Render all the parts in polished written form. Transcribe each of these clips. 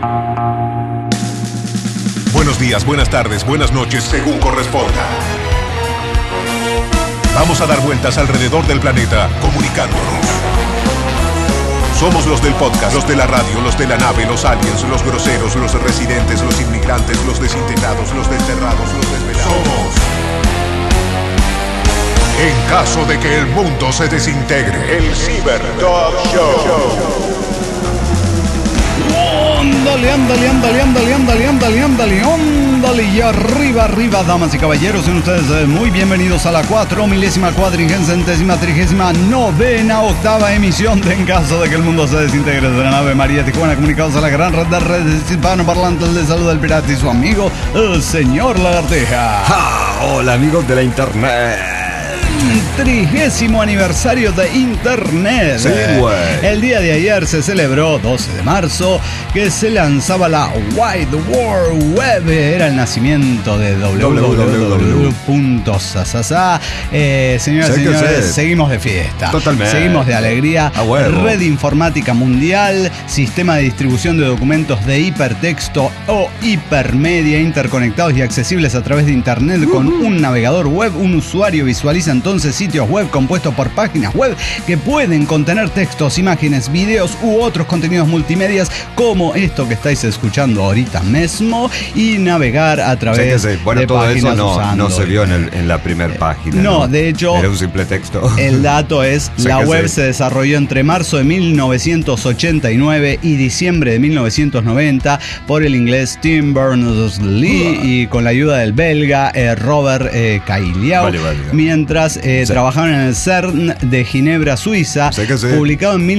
Buenos días, buenas tardes, buenas noches, según corresponda. Vamos a dar vueltas alrededor del planeta, comunicándonos. Somos los del podcast, los de la radio, los de la nave, los aliens, los groseros, los residentes, los inmigrantes, los desintegrados, los desterrados, los desvelados. Somos. En caso de que el mundo se desintegre, el Cyber Dog Show. Ándale, y arriba, damas y caballeros, sean ustedes muy bienvenidos a la 4.439ª emisión de En caso de que el mundo se desintegre, de la nave María Tijuana, comunicados a la gran red de redes hispanoparlantes. Les saluda el pirata y su amigo, el señor Lagartija. Hola, amigos de la internet. 30º aniversario de Internet. Sí, güey. El día de ayer se celebró, 12 de marzo, que se lanzaba la Wide World Web. Era el nacimiento de www.sasasa. Señoras y señores, seguimos de fiesta. Totalmente. Seguimos de alegría. A huevo. Red informática mundial, sistema de distribución de documentos de hipertexto o hipermedia interconectados y accesibles a través de Internet con un navegador web. Un usuario visualiza entonces sitios web compuestos por páginas web que pueden contener textos, imágenes, videos u otros contenidos multimedias como esto que estáis escuchando ahorita mismo, y navegar a través de todo páginas eso usando. no se vio en la primera página. No, de hecho, era un simple texto. El dato es, la web se desarrolló entre marzo de 1989 y diciembre de 1990 por el inglés Tim Berners-Lee y con la ayuda del belga Robert Cailliau. Vale. Mientras trabajaron en el CERN de Ginebra, Suiza, publicado en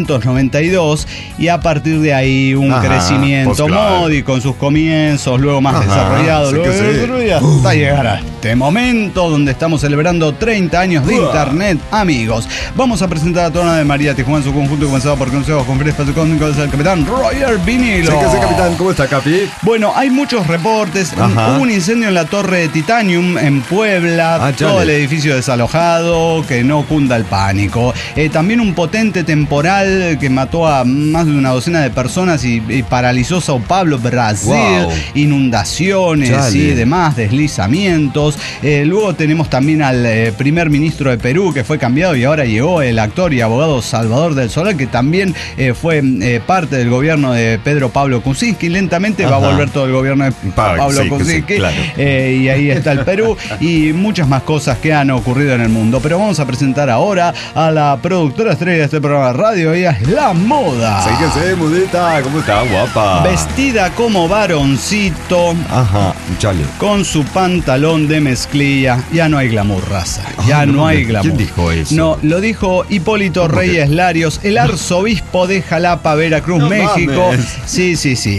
1992, y a partir de ahí un crecimiento módico en sus comienzos, luego más desarrollado, hasta llegar a este momento donde estamos celebrando 30 años de Internet, amigos. Vamos a presentar a toda la de María Tijuana en su conjunto, comenzado por consejos con Frespa, su cónico es el capitán Roger Vinilo. Sí, capitán, ¿cómo está, Capi? Bueno, hay muchos reportes. Hubo un incendio en la torre de Titanium en Puebla, todo el edificio desalojado, que no cunda el pánico. También un potente temporal que mató a más de una docena de personas y paralizó Sao Paulo, Brasil. Inundaciones y demás, deslizamientos. Luego tenemos también al primer ministro de Perú, que fue cambiado y ahora llegó el actor y abogado Salvador del Solar, que también fue parte del gobierno de Pedro Pablo Kuczynski. Lentamente va a volver todo el gobierno de Pablo Kuczynski. Claro. Y ahí está el Perú y muchas más cosas que han ocurrido en el mundo. Pero vamos a presentar ahora a la productora estrella de este programa de radio. Ella es La Moda. Síguese, mudita. ¿Cómo está, guapa? Vestida como varoncito. Chale. Con su pantalón de mezclilla. Ya no hay glamour, raza. Ya no hay glamour. ¿Quién dijo eso? No, lo dijo Hipólito Reyes Larios, el arzobispo de Jalapa, Veracruz, México. Mames. Sí.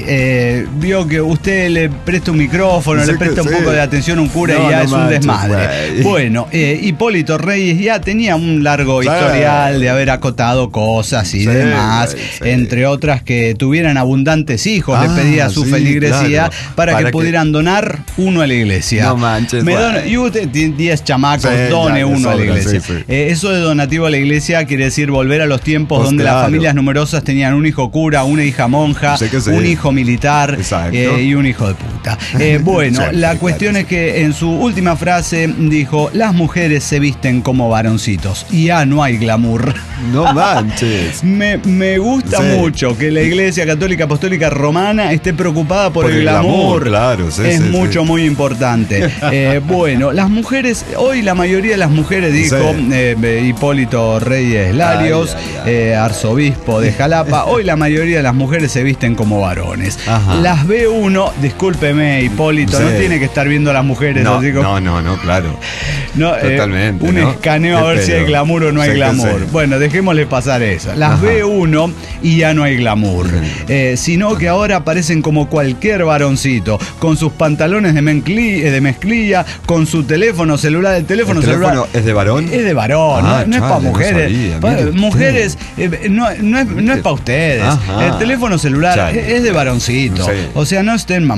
Vio que usted le presta un micrófono, le presta un poco de atención a un cura y ya es un desmadre. Bueno, Hipólito Reyes ya tenía un largo historial de haber acotado cosas y demás, entre otras que tuvieran abundantes hijos. Le pedía a su feligresía para que pudieran donar uno a la iglesia. No manches. Y usted tiene 10 chamacos, done uno a la iglesia. Eso de donativo a la iglesia quiere decir volver a los tiempos donde las familias numerosas tenían un hijo cura, una hija monja, un hijo militar y un hijo de puta. Bueno, la cuestión es que en su última frase dijo: las mujeres se visten como varoncitos y ya no hay glamour. No manches. Me gusta mucho que la Iglesia Católica Apostólica Romana esté preocupada por el glamour. Claro, es muy importante. Bueno, las mujeres, hoy la mayoría de las mujeres, dijo Hipólito Reyes Larios, arzobispo de Jalapa, hoy la mayoría de las mujeres se visten como varones. Las ve uno, discúlpeme, Hipólito, no tiene que estar viendo a las mujeres. No, así como, no, claro. Totalmente. Un escaneo a ver si hay glamour o no hay glamour. Bueno, dejémosle pasar eso. Las ve uno y ya no hay glamour. Sino que ahora aparecen como cualquier varoncito, con sus pantalones de mezclilla, con su teléfono celular. ¿El teléfono es de varón? Es de varón, no es para mujeres. Mujeres, no es para ustedes. El teléfono celular es de varoncito. O sea, no estén mamando.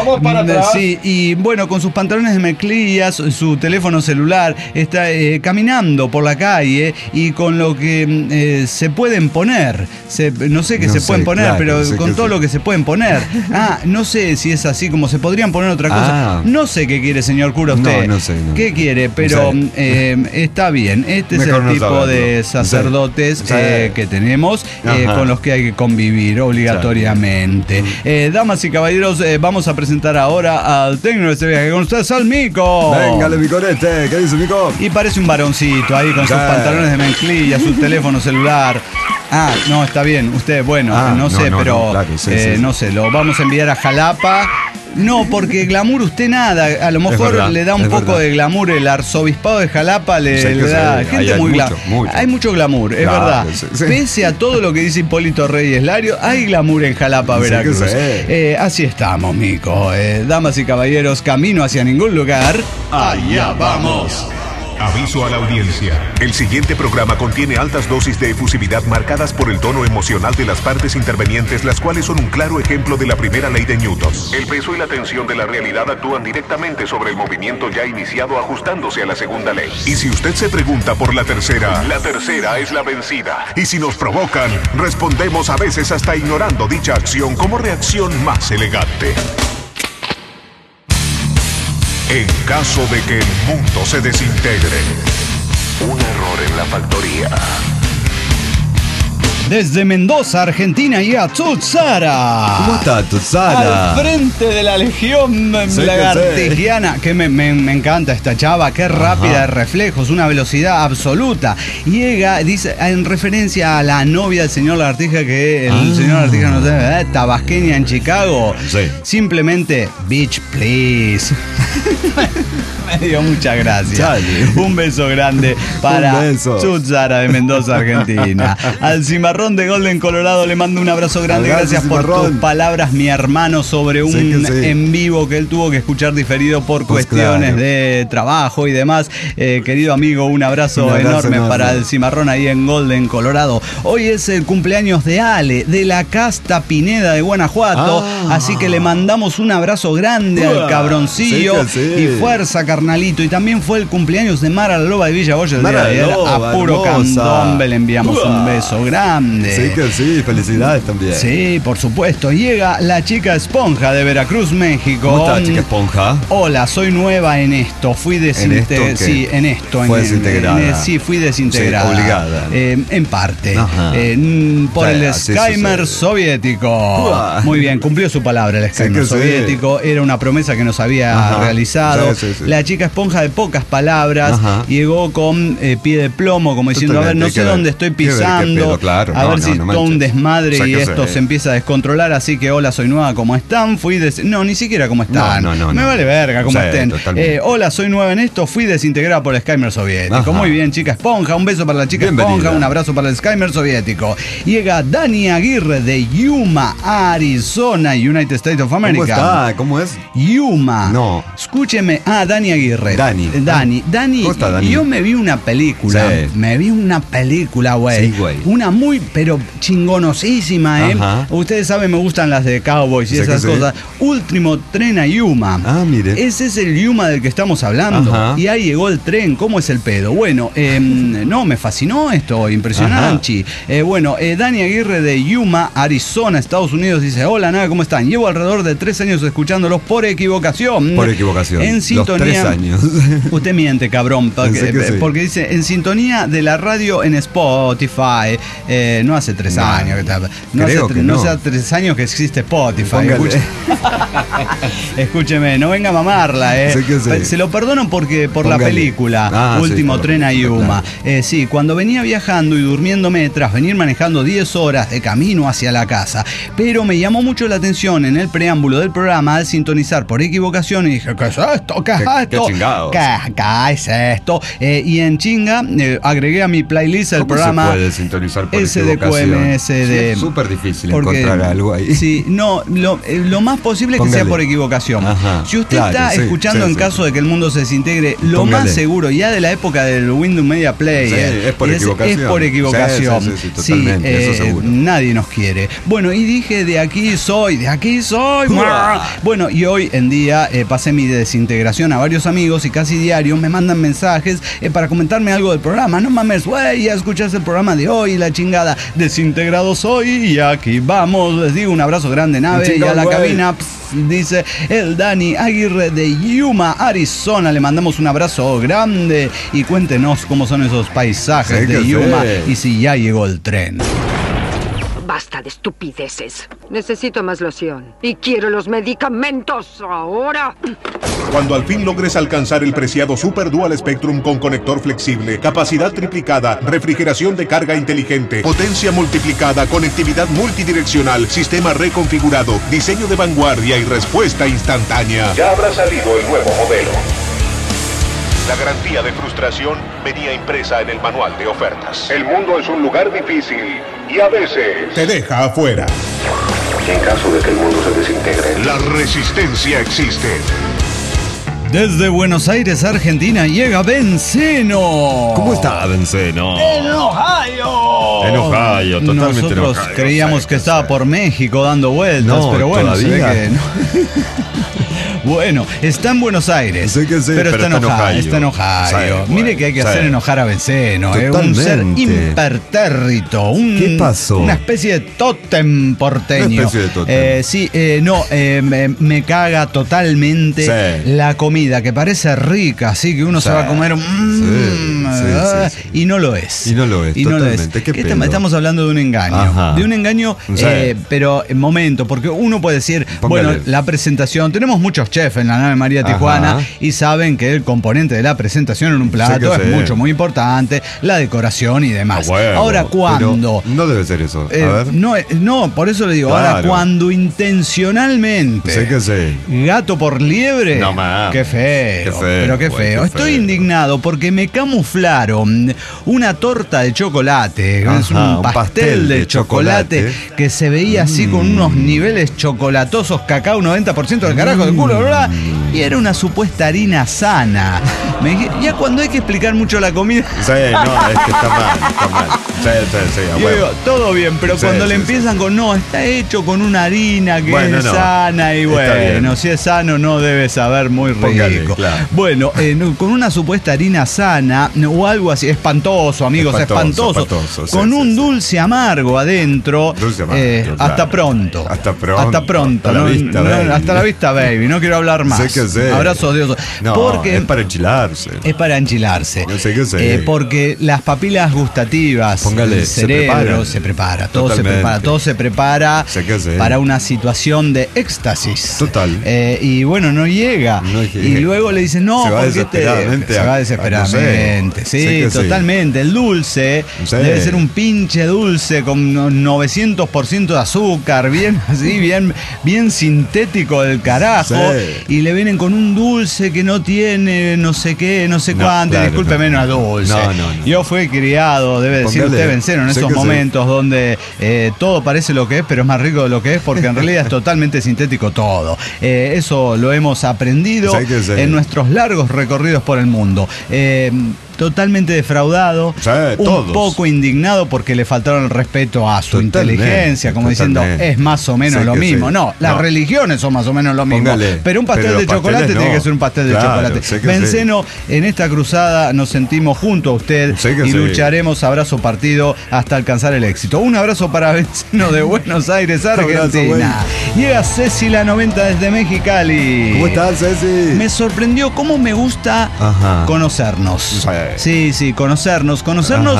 Vamos para atrás. Sí, y bueno, con sus pantalones de mezclillas, su teléfono celular, está caminando por la calle y con lo que se pueden poner. No sé qué se pueden poner, claro, pero con todo lo que se pueden poner. No sé si es así como se podrían poner otra cosa. No sé qué quiere, señor cura, usted. No sé. ¿Qué quiere? Pero está bien. Este mejor es el tipo de sacerdotes que tenemos, con los que hay que convivir obligatoriamente. Damas y caballeros, vamos a presentar ahora al técnico de este viaje. Con ustedes, al Mico. Véngale, Miconete. ¿Qué dice, Mico? Y parece un varoncito ahí con sus pantalones de mezclilla, su teléfono celular. No, está bien. Usted, bueno, no sé, pero claro, no sé, lo vamos a enviar a Jalapa. No, porque glamour usted nada. A lo mejor le da un poco de glamour. El arzobispado de Jalapa le da gente muy glamour. Hay mucho glamour, es verdad. Pese a todo lo que dice Hipólito Reyes Lario, hay glamour en Jalapa, Veracruz. Así estamos, Mico. Damas y caballeros, camino hacia ningún lugar. Allá vamos. Aviso a la audiencia. El siguiente programa contiene altas dosis de efusividad marcadas por el tono emocional de las partes intervenientes, las cuales son un claro ejemplo de la primera ley de Newton. El peso y la tensión de la realidad actúan directamente sobre el movimiento ya iniciado, ajustándose a la segunda ley. Y si usted se pregunta por la tercera es la vencida. Y si nos provocan, respondemos a veces hasta ignorando dicha acción como reacción más elegante. En caso de que el mundo se desintegre, un error en la factoría. Desde Mendoza, Argentina, y a Tutsara. ¿Cómo está Tutsara? Al frente de la legión lagartigiana. Que me encanta esta chava, qué rápida de reflejos, una velocidad absoluta. Llega, dice, en referencia a la novia del señor Lagartija, que el señor Lagartija no sé, tabasqueña en Chicago. Simplemente, bitch, please. Me dio muchas gracias. Chale. Un beso grande para Tutsara de Mendoza, Argentina. Al Cimarrón de Golden, Colorado, le mando un abrazo grande. Gracias por tus palabras, mi hermano, sobre un en vivo que él tuvo que escuchar diferido por cuestiones de trabajo y demás. Querido amigo, un abrazo enorme para el Cimarrón ahí en Golden, Colorado. Hoy es el cumpleaños de Ale, de la Casta Pineda de Guanajuato. Así que le mandamos un abrazo grande al cabroncillo. Y fuerza, carnalito. Y también fue el cumpleaños de Mara la Loba de Villa Boya el día de ayer. A puro candombe le enviamos un beso grande. Sí que sí, felicidades también. Sí, por supuesto. Llega la chica esponja de Veracruz, México. ¿Cómo está, chica esponja? Hola, soy nueva en esto. Fui desintegrada. Sí, en esto. ¿Fue desintegrada? Sí, fui desintegrada. Sí, obligada. En parte. Por el Skymer soviético. Muy bien, cumplió su palabra el Skymer soviético. Era una promesa que nos había realizado. La chica esponja, de pocas palabras, llegó con pie de plomo, como diciendo, a ver, no sé dónde estoy pisando, a ver si es todo un desmadre y esto se empieza a descontrolar. Así que hola, soy nueva, ¿cómo están? No, ni siquiera cómo están. Me vale verga cómo estén. Hola, soy nueva en esto, fui desintegrada por el Skymer soviético. Muy bien, chica esponja, un beso para la chica esponja, un abrazo para el Skymer soviético. Llega Dani Aguirre de Yuma, Arizona, United States of America. ¿Cómo está? ¿Cómo es? Yuma. No. Escúcheme. Dani Aguirre. Dani. ¿Cómo está, Dani? Yo me vi una película. Güey. Sí, güey. Una muy, pero chingonosísima, Ustedes saben, me gustan las de Cowboys y esas cosas. Último tren a Yuma. Mire. Ese es el Yuma del que estamos hablando. Y ahí llegó el tren. ¿Cómo es el pedo? Bueno, no, me fascinó esto. Impresionante. Dani Aguirre de Yuma, Arizona, Estados Unidos, dice: hola, nada, ¿cómo están? Llevo alrededor de 3 años escuchándolos por equivocación. En sintonía. 3 años. Usted miente, cabrón, porque dice en sintonía de la radio en Spotify. No hace 3 años. No hace 3 años que existe Spotify. Escúcheme, no venga a mamarla. Se lo perdono porque por la película Último tren a Yuma. Sí, cuando venía viajando y durmiéndome tras venir manejando 10 horas de camino hacia la casa. Pero me llamó mucho la atención en el preámbulo del programa al sintonizar por equivocación y dije: ¿qué es esto? ¿Qué es qué chingado. ¿Qué es esto? Y en chinga agregué a mi playlist el programa. Se puede sintonizar por SDQMS de. Es súper difícil encontrar algo ahí. Sí, no, lo más posible es que sea por equivocación. Ajá, si usted está escuchando en caso de que el mundo se desintegre, lo más seguro, ya de la época del Windows Media Player, es por equivocación. Es por equivocación. Sí, totalmente, eso seguro. Nadie nos quiere. Bueno, y dije, de aquí soy. Bueno, y hoy en día pasé mi desintegración a varios amigos y casi diario me mandan mensajes para comentarme algo del programa. No mames, güey, ya escuchaste el programa de hoy, la chingada. Desintegrado soy y aquí vamos. Les digo un abrazo grande, nave, y a la cabina. Dice el Dani Aguirre de Yuma, Arizona. Le mandamos un abrazo grande y cuéntenos cómo son esos paisajes de Yuma y si ya llegó el tren. Basta de estupideces. Necesito más loción. Y quiero los medicamentos ahora. Cuando al fin logres alcanzar el preciado Super Dual Spectrum con conector flexible, capacidad triplicada, refrigeración de carga inteligente, potencia multiplicada, conectividad multidireccional, sistema reconfigurado, diseño de vanguardia y respuesta instantánea, ya habrá salido el nuevo modelo. La garantía de frustración venía impresa en el manual de ofertas. El mundo es un lugar difícil y a veces te deja afuera. En caso de que el mundo se desintegre, la resistencia existe. Desde Buenos Aires, Argentina, llega Benceno. ¿Cómo está Benceno? En Ohio. En Ohio, totalmente. Nosotros creíamos que estaba por México dando vueltas, pero bueno, se ve que no. Bueno, está en Buenos Aires, pero está en Ohio. Está en Ohio. Mire que hay que hacer enojar a Benceno. Un ser impertérrito. ¿Qué pasó? Una especie de tótem porteño. Me caga totalmente la comida, que parece rica, así que uno se va a comer y no lo es. Y no lo es, totalmente. Estamos hablando de un engaño. Ajá. De un engaño, pero en momento, porque uno puede decir, bueno, la presentación, tenemos muchos chefs en la nave María Tijuana y saben que el componente de la presentación en un plato es mucho, muy importante, la decoración y demás. Ahora, cuando... No debe ser eso. A ver. No, por eso le digo, ahora cuando intencionalmente gato por liebre, qué feo, pero qué feo. Estoy indignado porque me camuflaron una torta de chocolate, es un pastel de chocolate que se veía así con unos niveles chocolatosos, cacao 90% del carajo del culo, ¿verdad? Y era una supuesta harina sana. Ya cuando hay que explicar mucho la comida. Es que está mal. Digo, todo bien, pero cuando le empiezan con está hecho con una harina que es sana, y bueno, si es sano no debe saber muy rico. Claro. Bueno, con una supuesta harina sana o algo así, espantoso, amigos, espantoso. Con un dulce amargo adentro. Hasta pronto. Hasta pronto. Hasta la vista, baby. No quiero hablar más. Abrazos de oso. Porque es para enchilarse. Porque las papilas gustativas, el cerebro se prepara. Todo se prepara para una situación de éxtasis. Total. Y bueno, no llega. Y luego le dicen, se va desesperadamente. Sí, totalmente. El dulce debe ser un pinche dulce con 900% de azúcar, bien así, bien sintético del carajo. Y le vienen con un dulce que no tiene no sé qué, no sé cuánto. Discúlpeme, no es dulce. Yo fui criado, debe decir usted, Benceno, en esos momentos donde todo parece lo que es, pero es más rico de lo que es, porque en realidad es totalmente sintético todo. Eso lo hemos aprendido en nuestros largos recorridos por el mundo. Totalmente defraudado, un poco indignado porque le faltaron el respeto a su inteligencia, como diciendo, es más o menos lo mismo. Las religiones son más o menos lo mismo. Pero un pastel de chocolate tiene que ser un pastel de chocolate. Benceno, en esta cruzada nos sentimos junto a usted y lucharemos abrazo partido hasta alcanzar el éxito. Un abrazo para Benceno de Buenos Aires, Argentina. Llega Ceci la 90 desde Mexicali. ¿Cómo estás, Ceci? Me sorprendió cómo me gusta conocernos. Sí, conocernos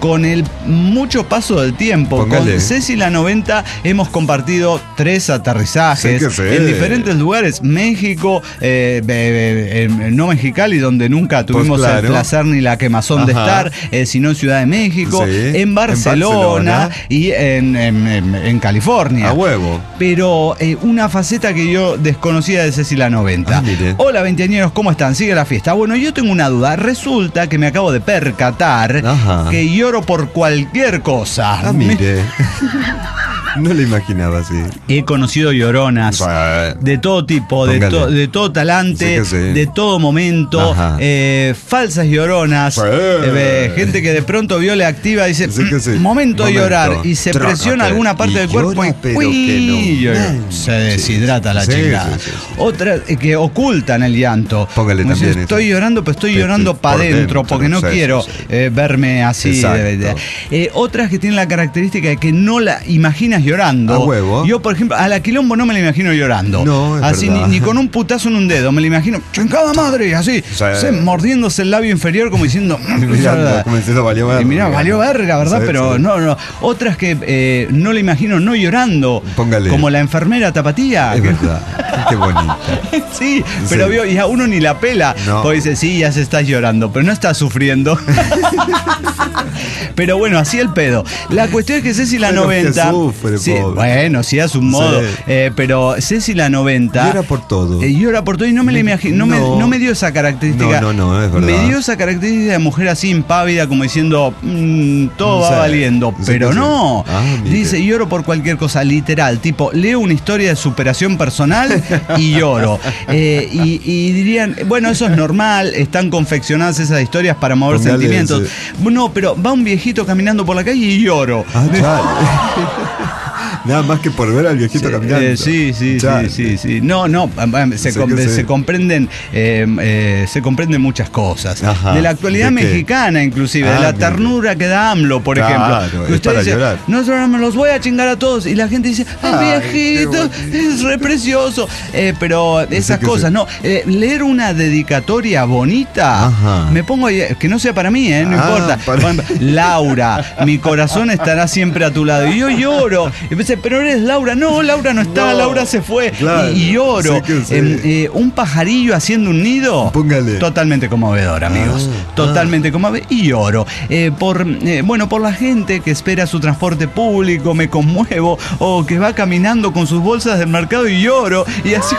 con el mucho paso del tiempo. Póngale. Con Ceci la 90 hemos compartido 3 aterrizajes en diferentes lugares. México, no Mexicali, donde nunca tuvimos el placer ni la quemazón de estar, sino en Ciudad de México, en Barcelona y en California. A huevo. Pero una faceta que yo desconocía de Ceci la 90. Hola, veinteañeros, ¿cómo están? ¿Sigue la fiesta? Bueno, yo tengo una duda. Resulta que me acabo de percatar que lloro por cualquier cosa. Mire. No lo imaginaba así. He conocido lloronas de todo tipo, de todo talante, de todo momento, falsas lloronas, gente que de pronto viola activa y dice, momento de llorar, y se presiona alguna parte del cuerpo y se deshidrata la chingada. Otras que ocultan el llanto. Póngale también dice, estoy llorando, pero estoy llorando para adentro, porque no quiero verme así. Otras que tienen la característica de que no la imaginas llorando. A huevo. Yo, por ejemplo, a la Quilombo no me la imagino llorando. No, es así ni con un putazo en un dedo. Me la imagino, chingada madre, así, mordiéndose el labio inferior como diciendo, valió verga. Mirá, valió verga, ¿verdad? Pero no. Otras que no la imagino no llorando. Póngale. Como la enfermera Tapatía. Es verdad. Qué bonita. Sí, pero vio, y a uno ni la pela. Porque dice, sí, ya se está llorando, pero no está sufriendo. Pero bueno, así el pedo. La cuestión es que Ceci la 90. Bueno, sí, a su modo. Pero Ceci la 90. Llora por todo. Llora por todo y no me la imagino. No me dio esa característica. No, es verdad. Me dio esa característica de mujer así impávida, como diciendo, todo va valiendo. Pero no. Dice, lloro por cualquier cosa, literal. Tipo, leo una historia de superación personal y lloro. Y dirían, bueno, eso es normal, están confeccionadas esas historias para mover sentimientos. No, pero va un viejito caminando por la calle y lloro. Nada más que por ver al viejito caminando. Sí. No, se comprenden muchas cosas. De la actualidad mexicana, inclusive, de la ternura que da AMLO, por ejemplo. Que usted dice, nosotros me los voy a chingar a todos. Y la gente dice, viejito, es re precioso. Pero esas cosas, no. Leer una dedicatoria bonita, me pongo ahí, que no sea para mí, no importa. Laura, mi corazón estará siempre a tu lado. Y yo lloro. Pero eres Laura. No, Laura no está, Laura se fue. Y lloro. Un pajarillo haciendo un nido. Póngale. Totalmente conmovedor, amigos. Totalmente conmovedor. Y lloro. Por la gente que espera su transporte público, me conmuevo. O que va caminando con sus bolsas del mercado y lloro. Y así.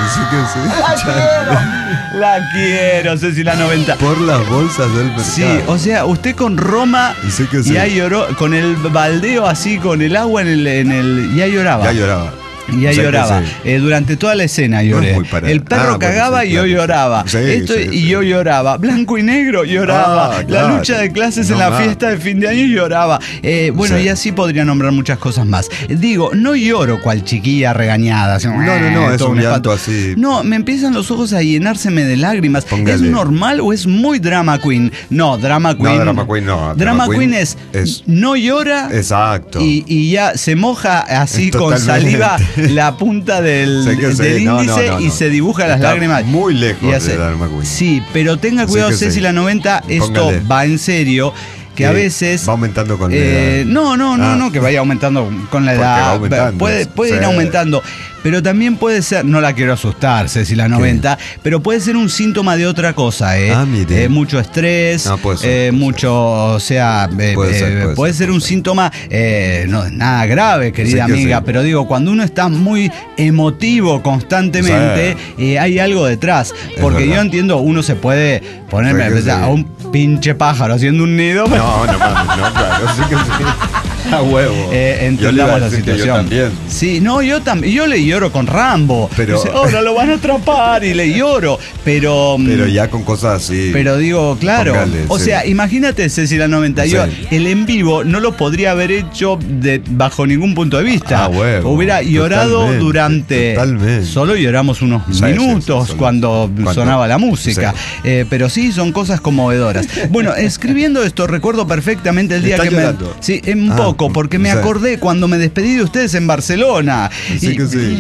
La quiero, Ceci la 90. Por las bolsas del mercado. Sí, o sea, usted con Roma ya lloró, con el baldeo así, con el agua en el ya lloraba. Ya lloraba. Durante toda la escena lloré. El perro cagaba y yo lloraba. Y yo lloraba. Blanco y negro lloraba. La lucha de clases en la fiesta de fin de año lloraba. Y así podría nombrar muchas cosas más. Digo, no lloro cual chiquilla regañada. Así, no, es un llanto así. No, me empiezan los ojos a llenárseme de lágrimas. Póngale. ¿Es normal o es muy drama queen? No, drama queen. No, drama queen no. Drama queen es no llora. Exacto. Y ya se moja así con saliva la punta del índice y se dibuja las lágrimas. Muy lejos de drama queen. Sí, pero tenga cuidado, Ceci la 90, esto va en serio. Que a veces va aumentando con la edad. No, que vaya aumentando con la edad. Puede ir aumentando. Pero también puede ser, no la quiero asustar, Ceci la 90, pero puede ser un síntoma de otra cosa, mucho estrés, mucho, puede ser un síntoma, no nada grave, querida amiga, pero digo, cuando uno está muy emotivo constantemente, hay algo detrás, porque yo entiendo, uno se puede ponerme a un pinche pájaro haciendo un nido. No, claro, sí que sí. A huevo. Entendamos la situación. Yo también. Sí, no, yo también. Yo le lloro con Rambo. Pero dice, no lo van a atrapar y le lloro. Pero ya con cosas así. Pero digo, claro. Póngale, sea, imagínate, Ceci la 90. Yo, el en vivo no lo podría haber hecho bajo ningún punto de vista. Huevo. Hubiera llorado durante. Totalmente. Solo lloramos unos minutos cuando sonaba la música. Pero sí, son cosas conmovedoras. Bueno, escribiendo esto, recuerdo perfectamente el día que llorando? Sí, un poco. Porque me acordé cuando me despedí de ustedes en Barcelona. Y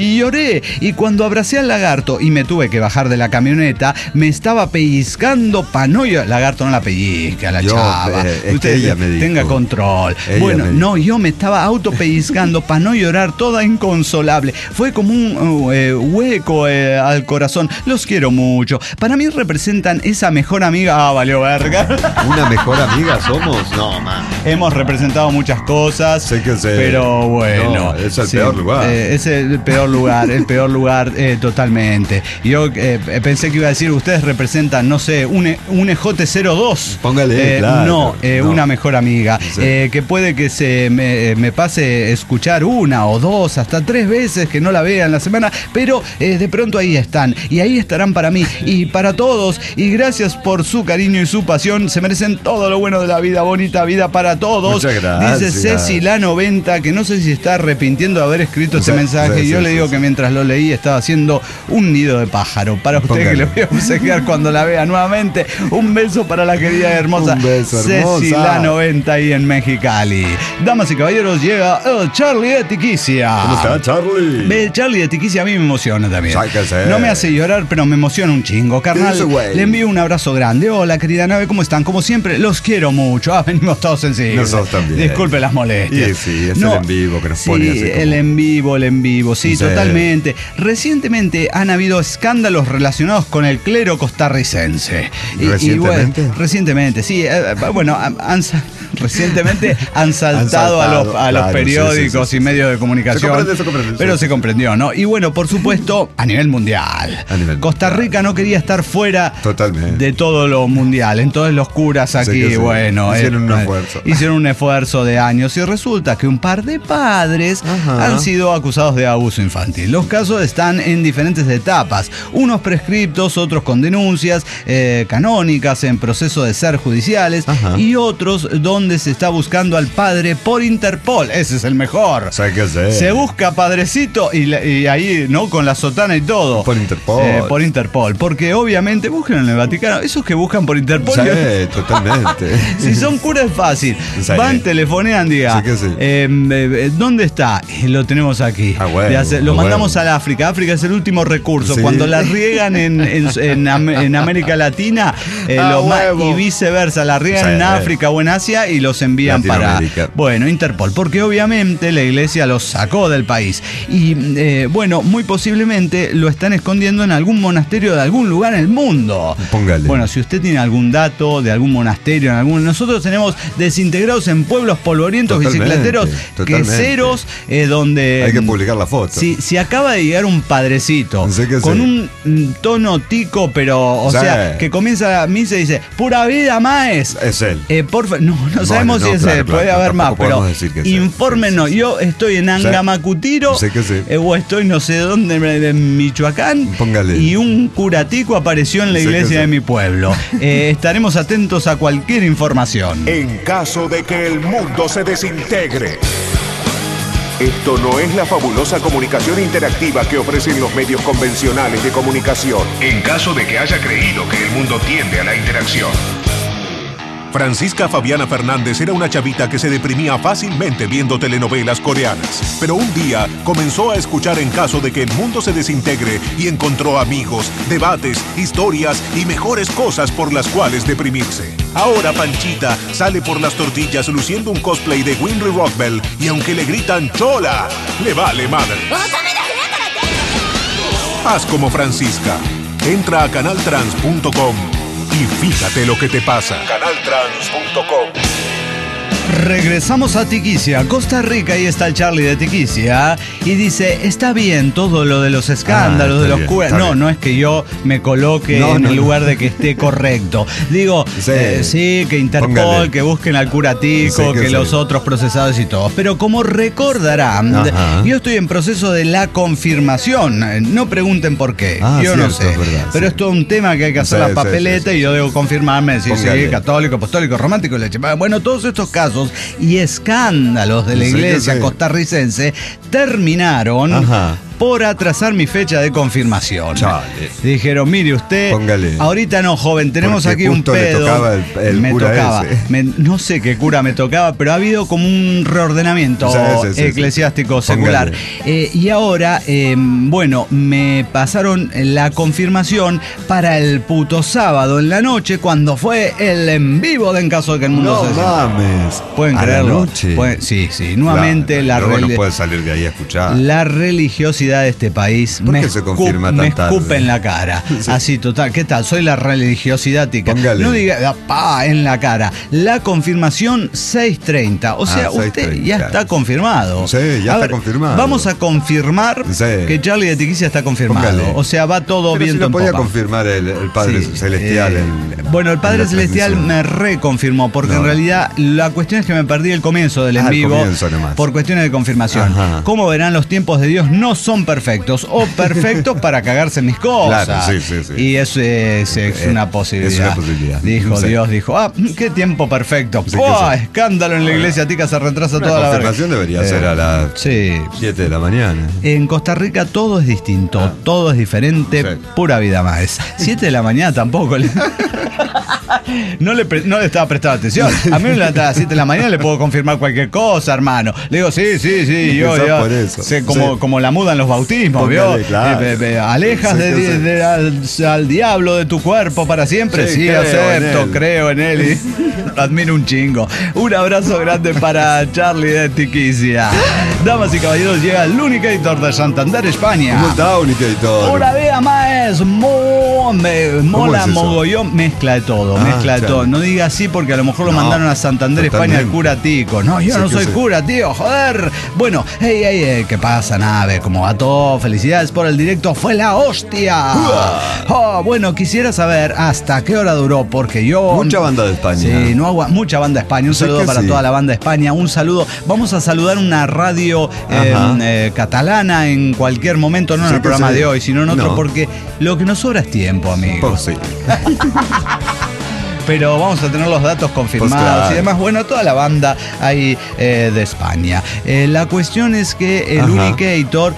y lloré. Y cuando abracé al lagarto y me tuve que bajar de la camioneta, me estaba pellizcando pa' no llorar. Lagarto no la pellizca, la chava. Usted tenga control. Bueno, no, yo me estaba autopellizcando pa' no llorar, toda inconsolable. Fue como un hueco al corazón. Los quiero mucho. Para mí representan esa mejor amiga. Ah, valió verga. ¿Una mejor amiga somos? No, man. Hemos representado muchas cosas. Sé que sé. Pero bueno. No, es el peor lugar. Es el peor lugar, totalmente. Yo pensé que iba a decir, ustedes representan, no sé, un EJ02. Póngale, claro. No, una mejor amiga. Sí. Que puede que se me pase escuchar una o dos, hasta 3 veces que no la vea en la semana, pero de pronto ahí están. Y ahí estarán para mí y para todos. Y gracias por su cariño y su pasión. Se merecen todo lo bueno de la vida, bonita vida para todos. Muchas gracias. Dice Ceci la 90, que no sé si está arrepintiendo de haber escrito este mensaje. Yo le digo que mientras lo leí estaba haciendo un nido de pájaro. Para usted, que le voy a obsequiar cuando la vea nuevamente. Un beso para la querida y hermosa un beso, Ceci la 90 ahí en Mexicali. Damas y caballeros, llega el Charlie de Tiquicia. ¿Cómo está, Charlie? El Charlie de Tiquicia a mí me emociona también. No me hace llorar, pero me emociona un chingo. Carnal, le envío un abrazo grande. Hola, querida nave, ¿cómo están? Como siempre, los quiero mucho. Venimos todos sensibles. Nosotros también. Disculpe las molestias. Sí, es el en vivo que nos pone así. El en vivo, sí, totalmente. Recientemente han habido escándalos relacionados con el clero costarricense. Recientemente, sí. Bueno, recientemente han saltado a los periódicos y medios de comunicación. Se comprende, pero se comprendió, ¿no? Y bueno, por supuesto, a nivel mundial. Costa Rica no quería estar fuera de todo lo mundial. Entonces los curas aquí, bueno, hicieron un esfuerzo de años y resulta que un par de padres han sido acusados de abuso infantil. Los casos están en diferentes etapas, unos prescriptos, otros con denuncias canónicas en proceso de ser judiciales y otros donde se está buscando al padre por Interpol. Ese es el mejor. Se busca padrecito y ahí, ¿no? Con la sotana y todo. Por Interpol. Por Interpol. Porque obviamente buscan en el Vaticano. Esos que buscan por Interpol. Sí, totalmente. Si son curas es fácil. Van, telefonean, diga. ¿Dónde está? Lo tenemos aquí. Lo mandamos al África. África es el último recurso. Cuando la riegan en América Latina y viceversa. La riegan en África o en Asia y los envían para Interpol. Porque obviamente la iglesia los sacó del país. Y bueno, muy posiblemente lo están escondiendo en algún monasterio de algún lugar en el mundo. Póngale. Bueno, si usted tiene algún dato de algún monasterio, nosotros tenemos desintegrados en pueblos polvorientos, bicicleteros, queseros, donde hay que publicar la foto. Si acaba de llegar un padrecito con un tono tico, pero o sea, que comienza la misa y dice, pura vida, maes. Es él. No sabemos si es él, puede haber más, pero infórmenos. Yo estoy en Angamacutiro o estoy no sé dónde, en Michoacán. Póngale. Y un curatico apareció en la iglesia de mi pueblo. Estaremos atentos a cualquier información. En caso de que el mundo se desintegre. Esto no es la fabulosa comunicación interactiva que ofrecen los medios convencionales de comunicación. En caso de que haya creído que el mundo tiende a la interacción. Francisca Fabiana Fernández era una chavita que se deprimía fácilmente viendo telenovelas coreanas. Pero un día comenzó a escuchar En caso de que el mundo se desintegre y encontró amigos, debates, historias y mejores cosas por las cuales deprimirse. Ahora Panchita sale por las tortillas luciendo un cosplay de Winry Rockbell y aunque le gritan ¡Chola!, le vale madre. Haz como Francisca. Entra a canaltrans.com y fíjate lo que te pasa. Canaltrans.com. Regresamos a Tiquicia, Costa Rica. Ahí está el Charlie de Tiquicia y dice, está bien todo lo de los escándalos de los curas. No es que yo me coloque en el lugar de que esté correcto. Digo, sí, que Interpol, que busquen al curatico, que los otros procesados y todos. Pero como recordarán, yo estoy en proceso de la confirmación. No pregunten por qué, yo no sé. Pero es todo un tema que hay que hacer la papeleta y yo debo confirmarme, decir, sí, católico, apostólico, romántico, leche. Bueno, todos estos casos y escándalos de la iglesia costarricense terminaron por atrasar mi fecha de confirmación. Chale. Dijeron, mire usted, Póngale. Ahorita no, joven, tenemos Porque aquí un justo le pedo. tocaba el me cura tocaba. ese. No sé qué cura me tocaba, pero ha habido como un reordenamiento Sí. eclesiástico secular. Y ahora, bueno, me pasaron la confirmación para el puto sábado en la noche, cuando fue el en vivo de En Caso de que el Mundo No se mames. ¿Pueden ¿A la creerlo? noche? Sí. Nuevamente Luego no puede salir de ahí a escuchar. la religiosidad de este país ¿Por qué se confirma me tan tarde? escupe en la cara. Sí. Así, total. ¿Qué tal? Soy la religiosidad tica. Póngale. No diga en la cara. La confirmación 6:30. O sea, usted 6:30. ya está confirmado. Sí, ya A está ver, confirmado. Vamos a confirmar Sí. que Charlie de Tiquicia está confirmado. Póngale. O sea, va todo Pero bien. si lo podía confirmar el Padre Sí, Celestial. Bueno, el Padre en la Celestial transmisión. me reconfirmó, porque No. en realidad la cuestión es que me perdí el comienzo del en El vivo comienzo nomás. por cuestiones de confirmación. Ajá. Como verán, los tiempos de Dios no son perfectos o perfectos para cagarse en mis cosas. Claro, sí. Y eso es una posibilidad. Es una posibilidad. Dijo Sí. Dios, dijo, qué tiempo perfecto. Sí, ¡Buah! que sí. Escándalo en la iglesia tica, se retrasa La toda la verga. confirmación debería ser a las Sí. 7 de la mañana. En Costa Rica todo es distinto, todo es diferente, Sí. pura vida más. 7 de la mañana tampoco. No le estaba prestando atención. A mí a las 7 de la mañana le puedo confirmar cualquier cosa, hermano. Le digo, sí, yo Quizás ya por eso. sé Sí. como la muda en los bautismos, Póngale, ¿vio? claro. Alejas Sí, que sí. al diablo de tu cuerpo para siempre. Sí, Sí, creo acepto, en él. creo en él y lo admiro un chingo. Un abrazo grande para Charlie de Tiquicia. Damas y caballeros, llega el Unicator de Santander, España. ¿Cómo está, Unicator? Una vida más, mola es eso? mogollón, mezcla de todo, mezcla de claro. todo. No diga así porque a lo mejor lo No, mandaron a Santander, España, al totalmente. cura Tico. No, yo Sí, no que soy sí. cura, tío, joder. Bueno, ¿qué pasa, nave? ¿Cómo va todo? Felicidades por el directo, fue la hostia. Bueno, quisiera saber hasta qué hora duró, porque yo... Mucha banda de España. Sí, mucha banda de España. Un Sí saludo que para sí. toda la banda de España. Un saludo. Vamos a saludar una radio Ajá. catalana en cualquier momento, no en Sí el que programa sí. de hoy, sino en otro, No. porque lo que nos sobra es tiempo, amigos. Pues sí. Pero vamos a tener los datos confirmados Pues claro. y demás. Bueno, toda la banda ahí de España. La cuestión es que el Ajá. Unicator,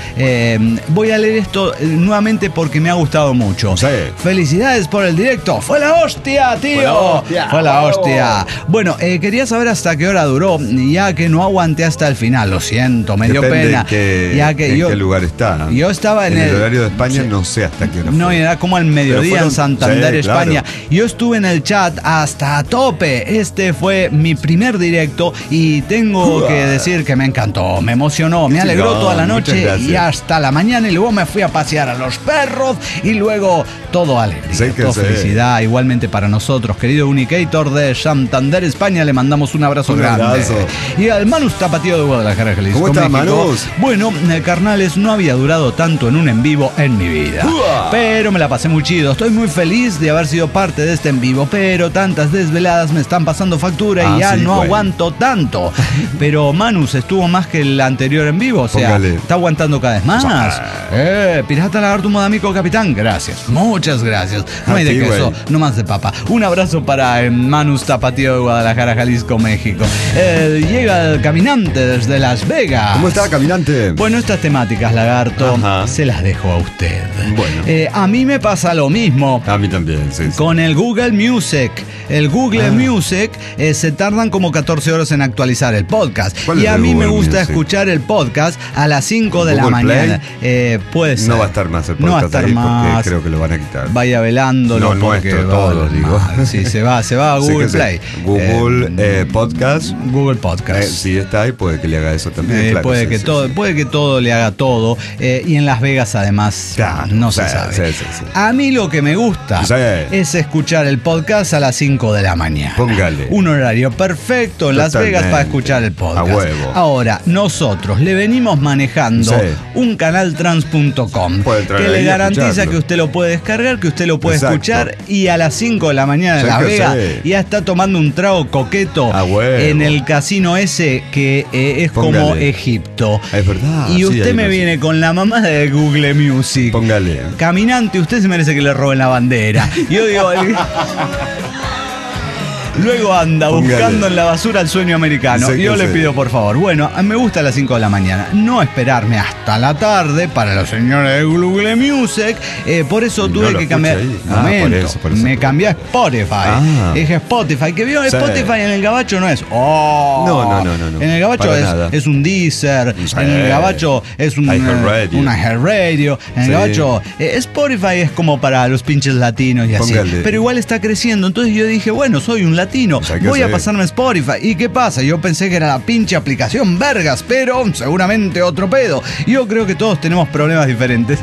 voy a leer esto nuevamente porque me ha gustado mucho. Sí. Felicidades por el directo. ¡Fue la hostia, tío! Fue la hostia. Fue la hostia. Bueno, quería saber hasta qué hora duró, ya que no aguanté hasta el final. Lo siento, me dio Depende pena. en qué, ya que en yo, qué lugar está. yo estaba en el el- horario de España, sí. no sé hasta qué hora No, fue. era como al mediodía Pero fueron- en Santander, sí, claro. España. Yo estuve en el chat hasta a tope. Este fue mi primer directo y tengo que decir que me encantó, me emocionó, me alegró chingón, toda la muchas noche gracias. y hasta la mañana. Y luego me fui a pasear a los perros y luego todo alegría, Sí que todo sí. felicidad. Igualmente para nosotros, querido Unicator de Santander, España, le mandamos un abrazo Un grande. abrazo. Y al Manus Tapatío de Guadalajara, Jalisco, ¿Cómo está, México. Manus? Bueno, carnales, no había durado tanto en un en vivo en mi vida. ¡Uah! Pero me la pasé muy chido. Estoy muy feliz de haber sido parte de este en vivo, pero tantas desveladas me están pasando factura y ya sí, no pues. aguanto tanto. Pero Manus estuvo más que el anterior en vivo, o sea, Póngale. está aguantando cada vez más. Pirata Lagarto Modamico Capitán, gracias. Muchas gracias. No hay de Sí, queso, güey. no más de papa. Un abrazo para Manus Tapatío de Guadalajara, Jalisco, México. Llega el caminante desde Las Vegas. ¿Cómo está, caminante? Bueno, estas temáticas, Lagarto, Ajá. se las dejo a usted. Bueno. A mí me pasa lo mismo A mí también, sí. sí. con el Google Music. El Google Music se tardan como 14 horas en actualizar el podcast. ¿Cuál Y es a el mí me Google gusta Music? escuchar el podcast a las 5 de la Google mañana. Puede ser. No va a estar más el No va a podcast estar ahí más. porque creo que lo van a quitar. Vaya velándolo. No, porque nuestro, va a todos, valer digo. mal. Sí, se va a Sí Google que sí. Play. Google Podcast. Google Podcast. Sí está ahí, puede que le haga eso también. Claro, puede, sí, que sí, todo, sí. puede que todo le haga todo. Y en Las Vegas, además, Claro, no sí, se sabe. sí, sí, sí. A mí lo que me gusta Sí. es escuchar el podcast a las 5 de la mañana. Póngale. Un horario perfecto en Las Totalmente. Vegas para escuchar el podcast. A huevo. Ahora, nosotros le venimos manejando Sí. un canaltrans.com Puede entrar que le ahí y garantiza escucharlo. que usted lo puede descargar, que usted lo puede Exacto. escuchar y a las 5 de la mañana en Sí Las que Vegas sí. ya está tomando un trago coqueto A huevo. en el casino ese que es como Póngale. Egipto. Es verdad. Y sí, usted hay me uno así. viene con la mamá de Google Music. Póngale. Caminante, usted se merece que le roben la bandera. Yo digo, Luego anda buscando en la basura el sueño americano. Yo le pido, por favor, bueno, me gusta a las 5 de la mañana, no esperarme hasta la tarde para los señores de Google Music. Por eso tuve que cambiar. Por eso. Me cambié a Spotify. Dije Spotify, que vio Spotify en el Gabacho no es. No. En el Gabacho es un Deezer. En el Gabacho es una iHeartRadio. En el Gabacho Spotify es como para los pinches latinos y así. Pero igual está creciendo. Entonces yo dije, bueno, soy un latino, voy a pasarme a Spotify. ¿Y qué pasa? Yo pensé que era la pinche aplicación vergas, pero seguramente otro pedo. Yo creo que todos tenemos problemas diferentes.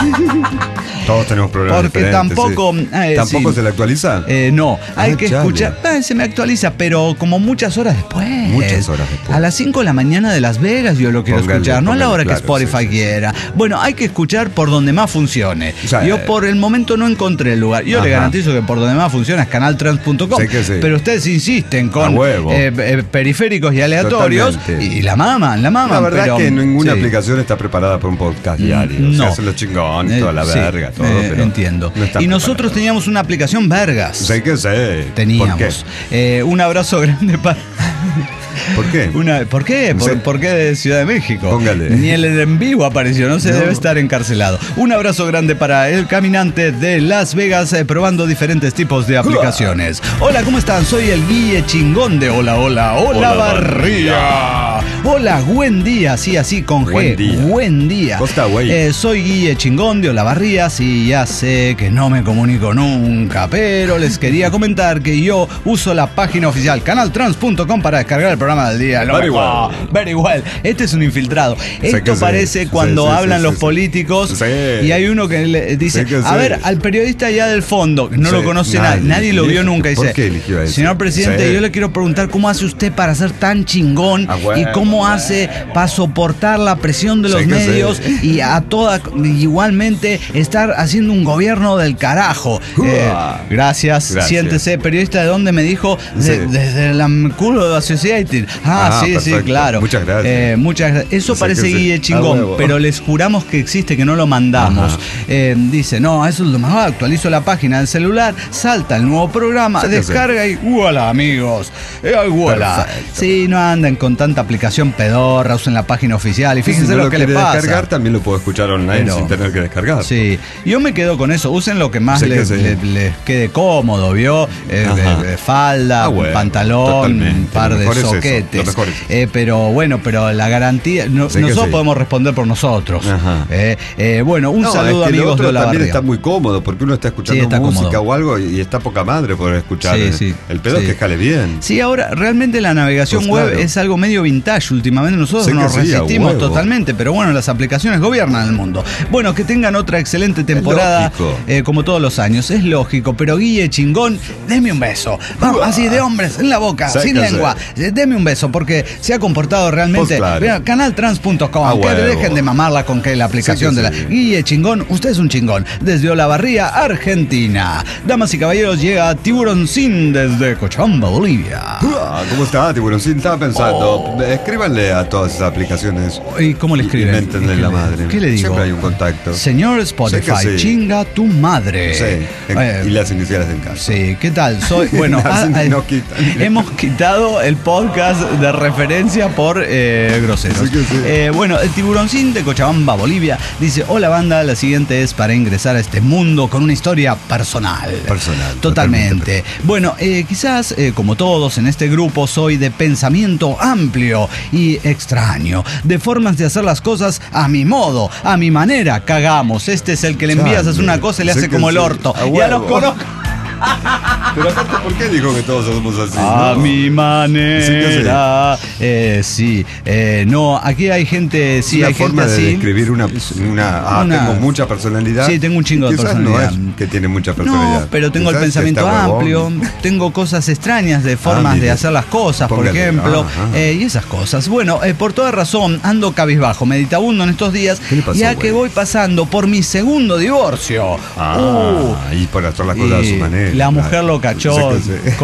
Todos tenemos problemas diferentes. Porque ¿Tampoco se le actualiza? No, hay que escuchar. Se me actualiza, pero como muchas horas después. A las 5 de la mañana de Las Vegas yo lo quiero escuchar, no a la hora que Spotify quiera. Bueno, hay que escuchar por donde más funcione. Yo por el momento no encontré el lugar. Yo le garantizo que por donde más funciona es canaltrans.com. Pero ustedes insisten con periféricos y aleatorios. Totalmente. Y la maman. La verdad es que ninguna aplicación está preparada para un podcast diario. No. Se hacen los chingones, toda la verga, todo. Pero entiendo. No y nosotros teníamos una aplicación vergas. Sé. Teníamos. Un abrazo grande para... ¿Por qué? ¿Por qué? ¿Por qué de Ciudad de México? Póngale. Ni el en vivo apareció, no se debe estar encarcelado. Un abrazo grande para el caminante de Las Vegas, probando diferentes tipos de aplicaciones. Hola, ¿cómo están? Soy el Guille Chingón de Hola Barría. Hola, buen día, sí, así con G. Buen día. Costa, güey. Soy Guille Chingón de Hola Barría, sí, ya sé que no me comunico nunca, pero les quería comentar que yo uso la página oficial canaltrans.com para descargar el programa del día. Very well. Este es un infiltrado. Esto parece cuando hablan los políticos y hay uno que le dice, a ver, al periodista allá del fondo, no lo conoce nadie lo vio nunca, dice, señor presidente, yo le quiero preguntar cómo hace usted para ser tan chingón y cómo hace para soportar la presión de los medios y a toda igualmente estar haciendo un gobierno del carajo. Gracias. Siéntese. Periodista, ¿de dónde me dijo? Desde la culo de Associated. Sí, claro. Muchas gracias. Eso parece Guille Chingón, pero les juramos que existe, que no lo mandamos. Dice, no, eso es lo mejor. Actualizo la página del celular, salta el nuevo programa, descarga y ¡voilà, amigos! ¡Voilà! Sí, no anden con tanta aplicación pedorra, usen la página oficial y fíjense lo que le pasa. Descargar también lo puedo escuchar online sin tener que descargar. Sí, yo me quedo con eso. Usen lo que más les quede cómodo, ¿vio? Falda, pantalón, un par de soquetes. Pero la garantía, nosotros podemos responder por nosotros. Un saludo, amigos de la también barriga. Está muy cómodo porque uno está escuchando música o algo y está poca madre poder escuchar. El pedo es que jale bien. Sí, ahora realmente la navegación web es algo medio vintage últimamente. Nosotros nos resistimos totalmente, pero bueno, las aplicaciones gobiernan el mundo. Bueno, que tengan otra excelente temporada, como todos los años. Es lógico, pero Guille Chingón, deme un beso. Vamos, así de hombres, en la boca, sin lengua. Deme un beso, porque se ha comportado realmente. Vean, canaltrans.com, que dejen de mamarla con que la aplicación de la Guille Chingón, usted es un chingón. Desde Olavarría, Argentina. Damas y caballeros, llega Tiburoncín desde Cochabamba, Bolivia. ¿Cómo está, Tiburoncín? Estaba pensando, escríbanle a todas esas aplicaciones. ¿Y cómo le escriben? Invéntenle la madre. ¿Qué le digo? Siempre hay un contacto. Señor Spotify, chinga tu madre. Y las iniciales en casa. Sí, ¿qué tal? Hemos quitado el podcast de referencia por groseros. El Tiburoncín de Cochabamba, Bolivia, dice, hola banda, la siguiente es para ingresar a este mundo con una historia personal. Totalmente. Bueno, quizás, como todos en este grupo, soy de pensamiento amplio y extraño, de formas de hacer las cosas a mi modo, a mi manera. Cagamos. Este es el que le envías a hacer una cosa y le hace como el orto. Ya los conozco. Pero aparte, ¿por qué dijo que todos somos así? A mi manera. No, aquí hay gente. Sí, hay forma gente de así. describir tengo mucha personalidad. Sí, tengo un chingo de personalidad. No es que tiene mucha personalidad. No, pero tengo el pensamiento amplio. Tengo cosas extrañas de formas de hacer las cosas, por ejemplo. Y esas cosas. Bueno, por toda razón, ando cabizbajo, meditabundo en estos días. ¿Qué le pasó, ya que voy pasando por mi segundo divorcio. Y por hacer las cosas a su manera. La mujer lo cachó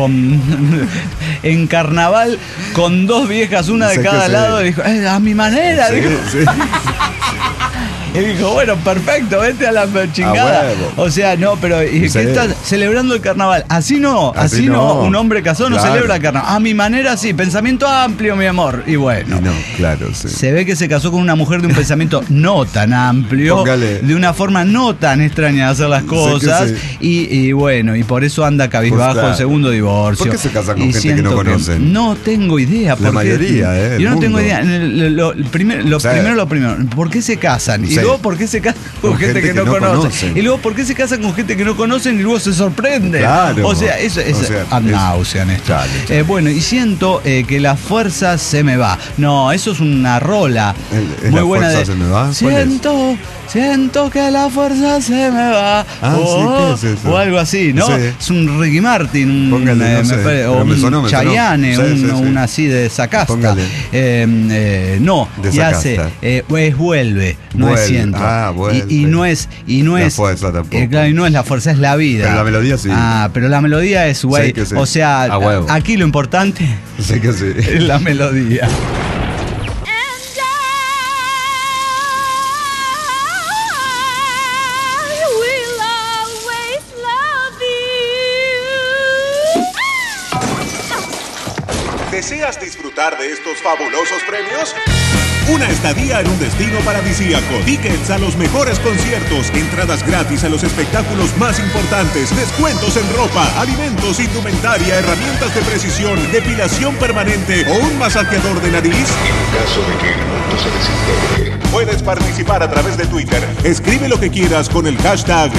en carnaval con dos viejas, una de cada lado, y dijo, a mi manera. Y dijo, bueno, perfecto, vete a la chingada. O sea, no, pero ¿qué estás celebrando el carnaval? Así no. Un hombre casado no celebra el carnaval. A mi manera sí, pensamiento amplio, mi amor. Y bueno, claro, sí. Se ve que se casó con una mujer de un pensamiento no tan amplio, de una forma no tan extraña de hacer las cosas. Y bueno, y por eso anda cabizbajo, segundo divorcio. ¿Por qué se casan con gente que no conocen? No tengo idea. La mayoría, yo no tengo idea. Lo primero. ¿Por qué se casan? Y luego, ¿por qué se casan con gente que no conocen? Y luego, ¿por qué se casan con gente que no conocen y luego se sorprende? Claro. O sea, eso es náusea en esto. Bueno, y siento que la fuerza se me va. No, eso es una rola muy buena. ¿Se me va? Siento que la fuerza se me va. O algo así, ¿no? Sí. Es un Ricky Martin, o un Chayanne, un así de Zacasta. No, ya sé, es vuelve, no es siento. Y no es la fuerza tampoco. Claro, y no es la fuerza, es la vida. Pero la melodía sí. Pero la melodía es güey. Sí. O sea, aquí lo importante es la melodía. ¿Deseas disfrutar de estos fabulosos premios? Una estadía en un destino paradisíaco, tickets a los mejores conciertos, entradas gratis a los espectáculos más importantes, descuentos en ropa, alimentos, indumentaria, herramientas de precisión, depilación permanente o un masajeador de nariz. En caso de que el mundo se desintegre, puedes participar a través de Twitter. Escribe lo que quieras con el hashtag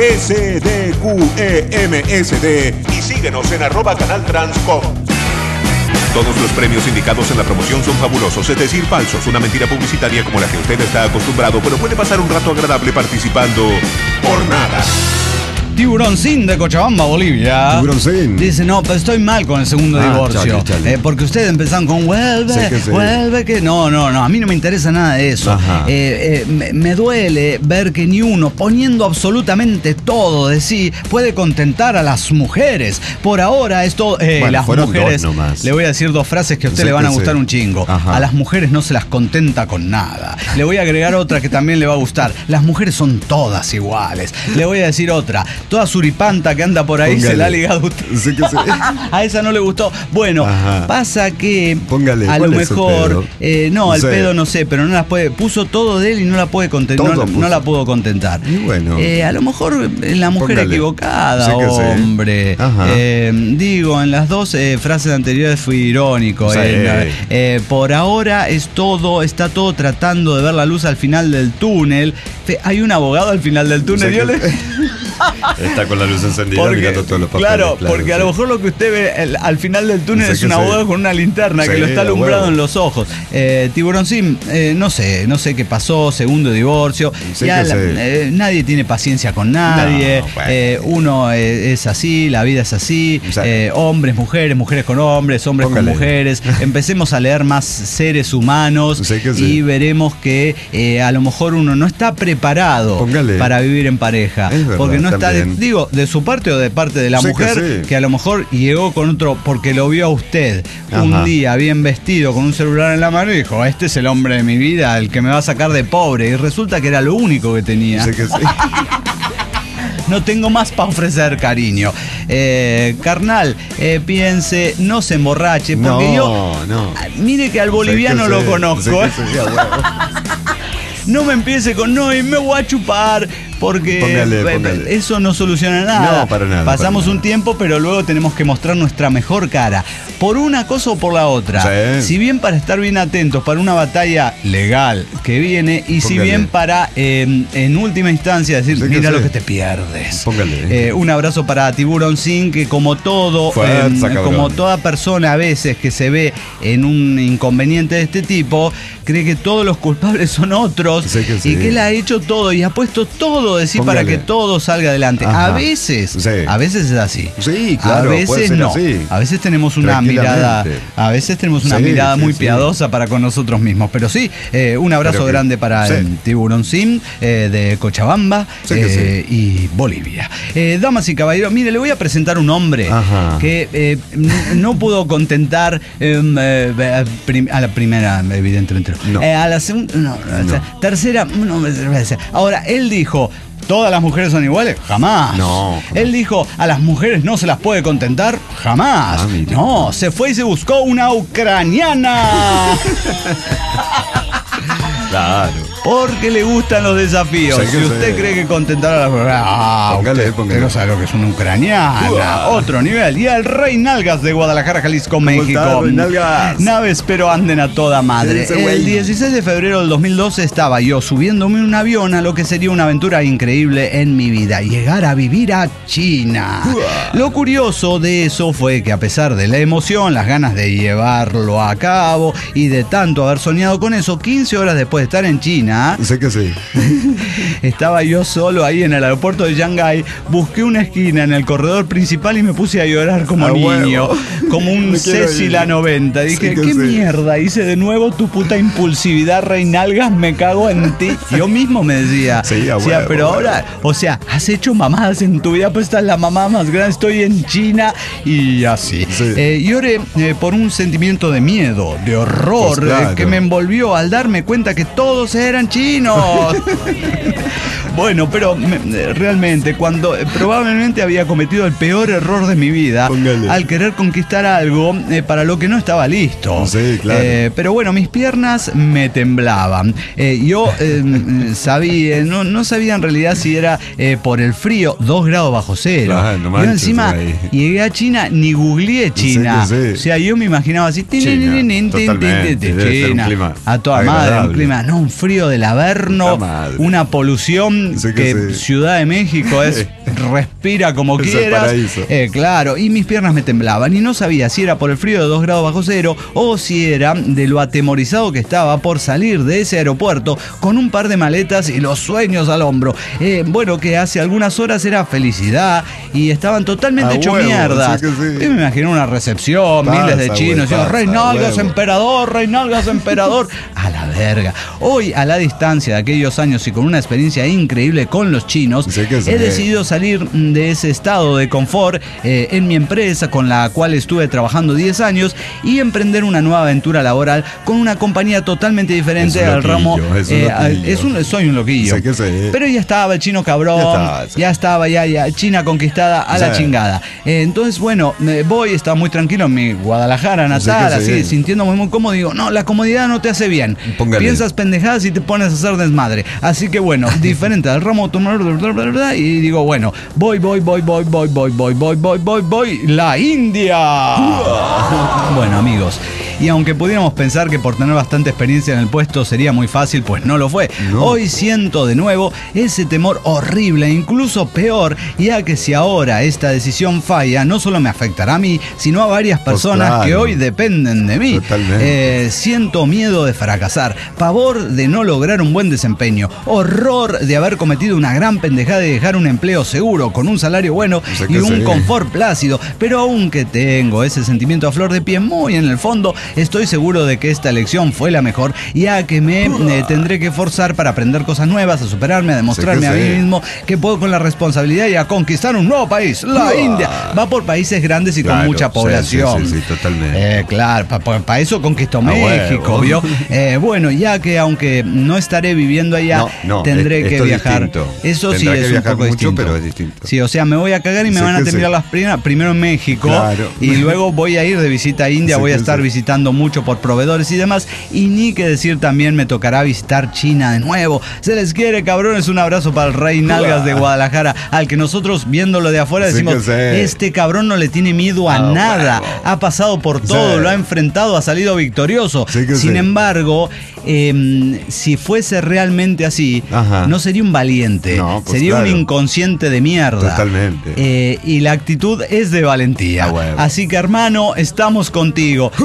SDQEMSD y síguenos en @canaltranscom. Todos los premios indicados en la promoción son fabulosos, es decir, falsos, una mentira publicitaria como la que usted está acostumbrado, pero puede pasar un rato agradable participando por nada. Tiburoncín de Cochabamba, Bolivia. Tiburoncín. Dice, no, pero estoy mal con el segundo divorcio. Chale. Porque ustedes empezaron con vuelve, que no, a mí no me interesa nada de eso. Me duele ver que ni uno, poniendo absolutamente todo de sí, puede contentar a las mujeres. Por ahora es todo, las mujeres, le voy a decir dos frases que a usted le van a gustar un chingo. A las mujeres no se las contenta con nada. Le voy a agregar otra que también le va a gustar. Las mujeres son todas iguales. Le voy a decir otra. Toda suripanta que anda por ahí se la ha ligado usted. A esa no le gustó. Bueno, pasa que a lo mejor el pedo no sé, pero no las puede. Puso todo de él y no la puede contentar. No la pudo contentar. Y bueno. A lo mejor la mujer equivocada, hombre. Digo, en las dos frases anteriores fui irónico. Por ahora está todo tratando de ver la luz al final del túnel. Hay un abogado al final del túnel. Está con la luz encendida mirando todos los papeles. Claro, porque a lo mejor lo que usted ve al final del túnel es un abogado con una linterna que lo está alumbrando en los ojos. Tiburoncín, no sé qué pasó, segundo divorcio. Nadie tiene paciencia con nadie. Uno es así, la vida es así. Hombres, mujeres con hombres con mujeres. Empecemos a leer más seres humanos y veremos que a lo mejor uno no está preparado para vivir en pareja. Porque no está, de su parte o de parte de la mujer, que a lo mejor llegó con otro porque lo vio a usted un día bien vestido con un celular en la mano y dijo, este es el hombre de mi vida, el que me va a sacar de pobre, y resulta que era lo único que tenía. No tengo más para ofrecer, cariño. Carnal, piense, no se emborrache, porque mire que al boliviano lo conozco. No me empiece con y me voy a chupar, porque póngale. Eso no soluciona nada. No, para nada. Pasamos un tiempo, pero luego tenemos que mostrar nuestra mejor cara. Por una cosa o por la otra. Si bien para estar bien atentos para una batalla legal que viene, y si bien para, en última instancia, decir, mira lo que te pierdes. Un abrazo para Tiburoncín, que como todo, como toda persona a veces que se ve en un inconveniente de este tipo, cree que todos los culpables son otros y que él ha hecho todo y ha puesto todo todo decir para que todo salga adelante. A veces es así. Sí, claro. A veces no. Así. A veces tenemos una mirada, muy piadosa para con nosotros mismos. Pero sí, un abrazo grande para el Tiburón Sim de Cochabamba y Bolivia. Damas y caballeros, mire, le voy a presentar un hombre que no pudo contentar a la primera, evidentemente. No. A la segunda, no. Tercera, no. Ahora, él dijo: ¿todas las mujeres son iguales? Jamás. No. Él dijo: ¿a las mujeres no se las puede contentar? Jamás. No, se fue y se buscó una ucraniana. Claro. Porque le gustan los desafíos. Si usted cree que contentar a las mujeres, póngale. No sabe lo que es una ucraniana. Otro nivel. Y al Rey Nalgas de Guadalajara, Jalisco, México. Naves, pero anden a toda madre. El 16 de febrero del 2012 estaba yo subiéndome un avión a lo que sería una aventura increíble en mi vida: llegar a vivir a China. Lo curioso de eso fue que, a pesar de la emoción, las ganas de llevarlo a cabo y de tanto haber soñado con eso, 15 horas después de estar en China, sé que sí, estaba yo solo ahí en el aeropuerto de Shanghái. Busqué una esquina en el corredor principal y me puse a llorar como niño, como un Ceci la 90. Dije: ¿qué mierda hice de nuevo? Tu puta impulsividad, Rey Nalgas, me cago en ti. Yo mismo me decía, pero ahora, has hecho mamadas en tu vida, pues esta es la mamá más grande, estoy en China y así. Lloré por un sentimiento de miedo, de horror, que me envolvió al darme cuenta que todos eran chinos. Bueno, pero realmente, cuando probablemente había cometido el peor error de mi vida, al querer conquistar algo para lo que no estaba listo. Sí, claro. Pero bueno, mis piernas me temblaban. Yo sabía, no sabía en realidad si era por el frío, 2 grados bajo cero. Yo encima llegué a China, ni googleé China. O sea, yo me imaginaba así, China, a toda madre, un clima, no, un frío del Averno, una polución que Ciudad de México respira como quieras. Claro, y mis piernas me temblaban y no sabía si era por el frío de 2 grados bajo cero o si era de lo atemorizado que estaba por salir de ese aeropuerto con un par de maletas y los sueños al hombro. Bueno, que hace algunas horas era felicidad y estaban totalmente hecho mierdas. Yo me imaginé una recepción, miles de chinos diciendo: Rey Nalgas emperador, Rey Nalgas emperador. A la verga. Hoy, a la distancia de aquellos años y con una experiencia increíble con los chinos, he decidido salir de ese estado de confort en mi empresa, con la cual estuve trabajando 10 años, y emprender una nueva aventura laboral con una compañía totalmente diferente al ramo. Soy un loquillo. Pero ya estaba el chino cabrón, ya estaba China conquistada a la chingada. Entonces, bueno, estaba muy tranquilo en mi Guadalajara natal, así, sintiéndome muy cómodo. Digo: no, la comodidad no te hace bien. Piensas pendejadas y te pones a hacer desmadre. Así que bueno, diferente al ramo automotor, y digo: bueno, voy, la India. Bueno, amigos, y aunque pudiéramos pensar que por tener bastante experiencia en el puesto sería muy fácil, pues no lo fue. Hoy siento de nuevo ese temor horrible, incluso peor, ya que si ahora esta decisión falla, no solo me afectará a mí, sino a varias personas que hoy dependen de mí. Siento miedo de fracasar, pavor de no lograr un buen desempeño, horror de haber cometido una gran pendejada de dejar un empleo seguro, con un salario bueno y un confort plácido. Pero aunque tengo ese sentimiento a flor de piel, muy en el fondo estoy seguro de que esta elección fue la mejor, ya que me tendré que forzar para aprender cosas nuevas, a superarme, a demostrarme a mí mismo que puedo con la responsabilidad y a conquistar un nuevo país. La India va por países grandes y con mucha población. Sí, totalmente. Claro, para eso conquistó México, ¿vio? Bueno, ya que aunque no estaré viviendo allá, tendré que viajar. Distinto. Eso sí es un poco distinto. Pero es distinto. Sí, o sea, me voy a cagar y me van a terminar las primero en México, y luego voy a ir de visita a India, voy a estar visitando mucho por proveedores y demás, y ni que decir, también me tocará visitar China de nuevo. Se les quiere, cabrones. Un abrazo para el Rey Nalgas de Guadalajara, al que nosotros, viéndolo de afuera, decimos: este cabrón no le tiene miedo a nada, ha pasado por todo, lo ha enfrentado, ha salido victorioso. Sin embargo, si fuese realmente así, no sería un valiente, sería un inconsciente de mierda. Totalmente. Y la actitud es de valentía. Así que, hermano, estamos contigo. Y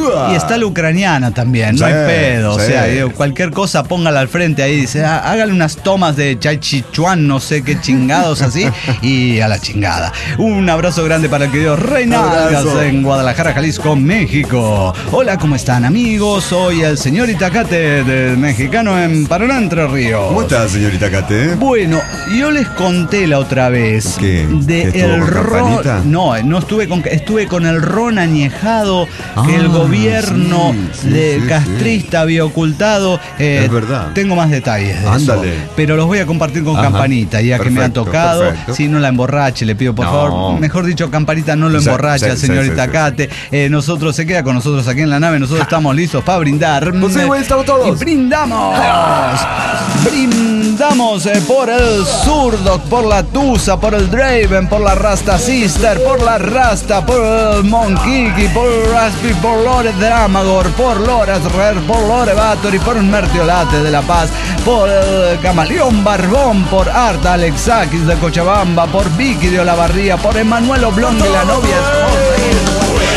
está la ucraniana también, no hay pedo. Sí. O sea, cualquier cosa póngala al frente ahí, dice, hágale unas tomas de Chaichichuan, no sé qué chingados así, y a la chingada. Un abrazo grande para el querido Reinaldas en Guadalajara, Jalisco, México. Hola, ¿cómo están, amigos? Soy el señor Itacate, del mexicano en Paraná, Entre Ríos. ¿Cómo estás, señor Itacate? Bueno, yo les conté la otra vez de el ron. No estuve con el ron añejado que el gobierno castrista había ocultado. Es verdad. Tengo más detalles de eso, pero los voy a compartir con Campanita, ya que me ha tocado. Si no la emborrache, le pido por favor. Mejor dicho, Campanita, no lo emborrache al señor Itacate. Nosotros se queda con nosotros aquí en la nave. Nosotros estamos listos para brindar. Pues sí, güey, estamos todos. Y brindamos. Brindamos por el Zurdok, por la Tusa, por el Draven, por la Rasta Sister, por la Rasta, por el Monkiki, por Raspi, por Lore Dramagor, por Loras Rer, por Lore Bathory, por el Mertiolate de La Paz, por el Camaleón Barbón, por Arta Alexakis de Cochabamba, por Vicky de Olavarría, por Emanuel Oblong de la novia esposa.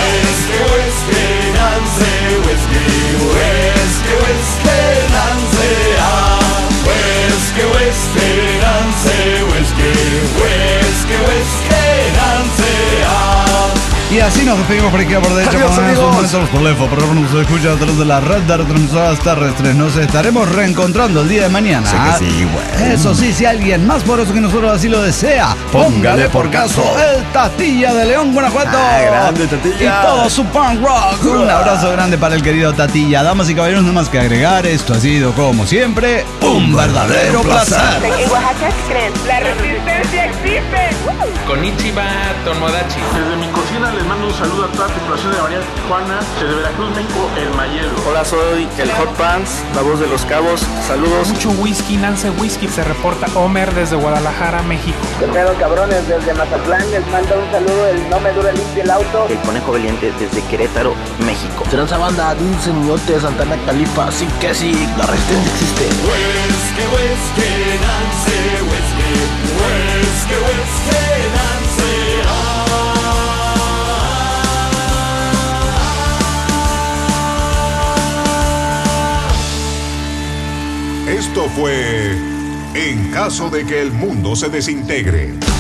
Y así nos despedimos por izquierda, por derecha, por lejos, por nos escucha a través de la red de retransmisoras terrestres. Nos estaremos reencontrando el día de mañana. Sé que sí, güey. Eso sí, si alguien más poroso que nosotros así lo desea, póngale por caso el Tatilla de León, Guanajuato. Grande Tatilla. Y todo su punk rock. Un abrazo grande para el querido Tatilla. Damas y caballeros, no más que agregar. Esto ha sido, como siempre, un verdadero placer. ¿En Oaxaca qué creen? La resistencia existe. Konnichiwa, Tomodachi. Desde mi cocina les mando un saludo a toda la tripulación de María Tijuana, desde Veracruz, México, El Mayelo. Hola, soy el Hot Pants, la voz de Los Cabos. Saludos. Mucho whisky, Nance Whisky. Se reporta Homer desde Guadalajara, México. ¿Qué pedo, cabrones? Desde Mazatlán les mando un saludo, el No Me Dura Limpio el Auto. El Conejo Valiente desde Querétaro, México. Tranza banda, dice Ñote de Santana Califa. Sí que sí, la resistencia existe. Whisky, Nance Whisky. Whisky, Nance. Esto fue En caso de que el mundo se desintegre.